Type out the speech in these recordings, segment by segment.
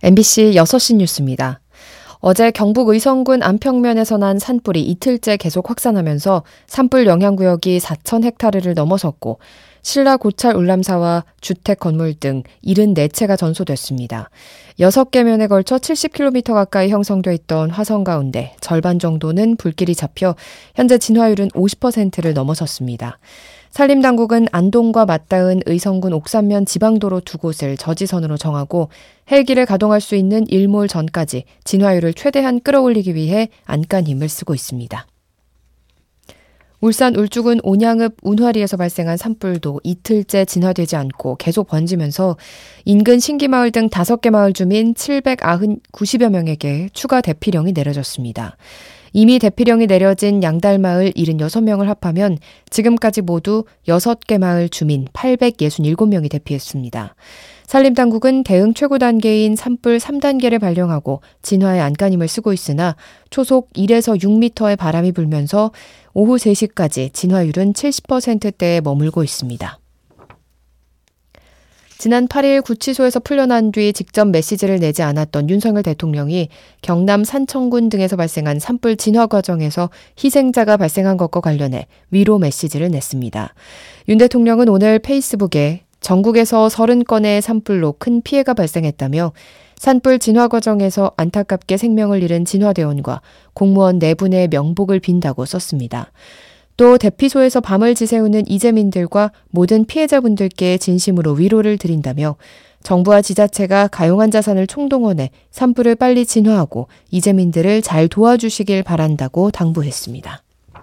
MBC 6시 뉴스입니다. 어제 경북 의성군 안평면에서 난 산불이 이틀째 계속 확산하면서 산불 영향구역이 4,000헥타르를 넘어섰고 신라 고찰 울람사와 주택 건물 등 74채가 전소됐습니다. 6개 면에 걸쳐 70km 가까이 형성돼 있던 화성 가운데 절반 정도는 불길이 잡혀 현재 진화율은 50%를 넘어섰습니다. 산림당국은 안동과 맞닿은 의성군 옥산면 지방도로 두 곳을 저지선으로 정하고 헬기를 가동할 수 있는 일몰 전까지 진화율을 최대한 끌어올리기 위해 안간힘을 쓰고 있습니다. 울산 울주군 온양읍 운화리에서 발생한 산불도 이틀째 진화되지 않고 계속 번지면서 인근 신기마을 등 5개 마을 주민 790여 명에게 추가 대피령이 내려졌습니다. 이미 대피령이 내려진 양달마을 76명을 합하면 지금까지 모두 6개 마을 주민 867명이 대피했습니다. 산림당국은 대응 최고 단계인 산불 3단계를 발령하고 진화에 안간힘을 쓰고 있으나 초속 1에서 6m의 바람이 불면서 오후 3시까지 진화율은 70%대에 머물고 있습니다. 지난 8일 구치소에서 풀려난 뒤 직접 메시지를 내지 않았던 윤석열 대통령이 경남 산청군 등에서 발생한 산불 진화 과정에서 희생자가 발생한 것과 관련해 위로 메시지를 냈습니다. 윤 대통령은 오늘 페이스북에 전국에서 30건의 산불로 큰 피해가 발생했다며 산불 진화 과정에서 안타깝게 생명을 잃은 진화대원과 공무원 4분의 명복을 빈다고 썼습니다. 또 대피소에서 밤을 지새우는 이재민들과 모든 피해자분들께 진심으로 위로를 드린다며 정부와 지자체가 가용한 자산을 총동원해 산불을 빨리 진화하고 이재민들을 잘 도와주시길 바란다고 당부했습니다.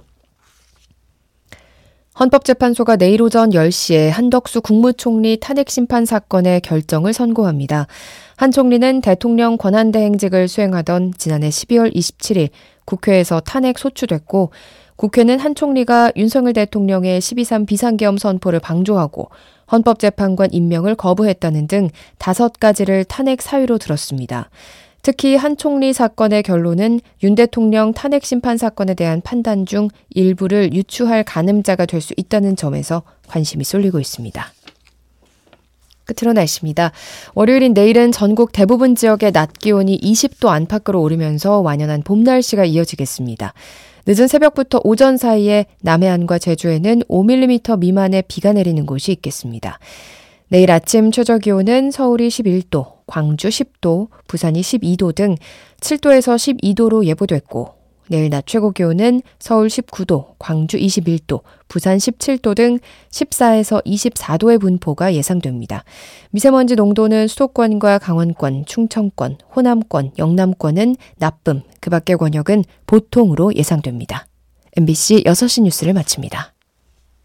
헌법재판소가 내일 오전 10시에 한덕수 국무총리 탄핵심판 사건의 결정을 선고합니다. 한 총리는 대통령 권한대행직을 수행하던 지난해 12월 27일 국회에서 탄핵 소추됐고 국회는 한 총리가 윤석열 대통령의 12.3 비상계엄 선포를 방조하고 헌법재판관 임명을 거부했다는 등 5가지를 탄핵 사유로 들었습니다. 특히 한 총리 사건의 결론은 윤 대통령 탄핵심판 사건에 대한 판단 중 일부를 유추할 가늠자가 될 수 있다는 점에서 관심이 쏠리고 있습니다. 끝으로 날씨입니다. 월요일인 내일은 전국 대부분 지역의 낮 기온이 20도 안팎으로 오르면서 완연한 봄 날씨가 이어지겠습니다. 늦은 새벽부터 오전 사이에 남해안과 제주에는 5mm 미만의 비가 내리는 곳이 있겠습니다. 내일 아침 최저기온은 서울이 11도, 광주 10도, 부산이 12도 등 7도에서 12도로 예보됐고 내일 낮 최고기온은 서울 19도, 광주 21도, 부산 17도 등 14에서 24도의 분포가 예상됩니다. 미세먼지 농도는 수도권과 강원권, 충청권, 호남권, 영남권은 나쁨, 그 밖의 권역은 보통으로 예상됩니다. MBC 6시 뉴스를 마칩니다.